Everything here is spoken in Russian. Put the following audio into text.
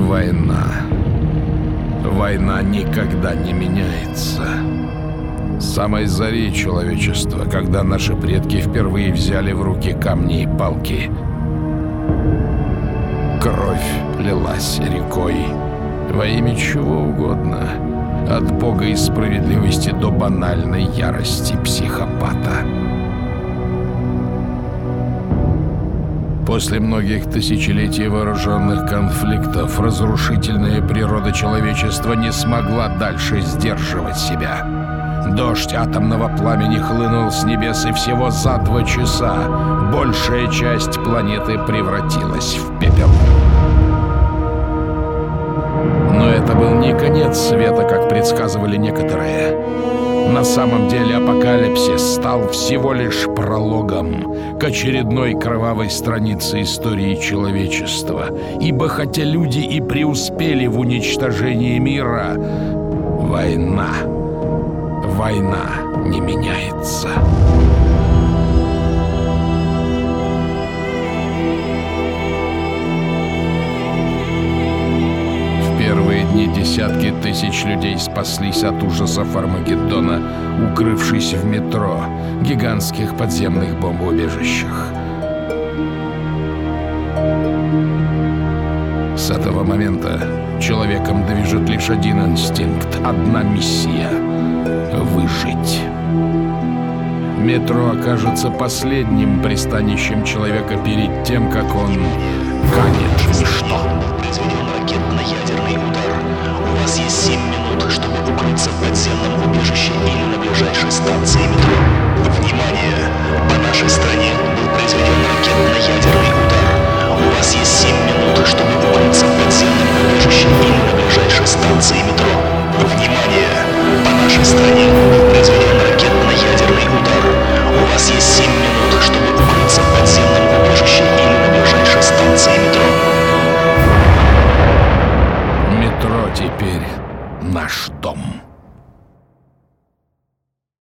Война. Война никогда не меняется. С самой зари человечества, когда наши предки впервые взяли в руки камни и палки, кровь лилась рекой во имя чего угодно, от Бога и справедливости до банальной ярости психопата. После многих тысячелетий вооруженных конфликтов разрушительная природа человечества не смогла дальше сдерживать себя. Дождь атомного пламени хлынул с небес, и всего за 2 часа большая часть планеты превратилась в пепел. Но это был не конец света, как предсказывали некоторые. На самом деле апокалипсис стал всего лишь прологом к очередной кровавой странице истории человечества. Ибо хотя люди и преуспели в уничтожении мира, война не меняется. В первые дни десятки тысяч людей спаслись от ужасов Армагеддона, укрывшись в метро, гигантских подземных бомбоубежищах. С этого момента человеком движет лишь один инстинкт, одна миссия — выжить. Метро окажется последним пристанищем человека перед тем, как он канет в ничто.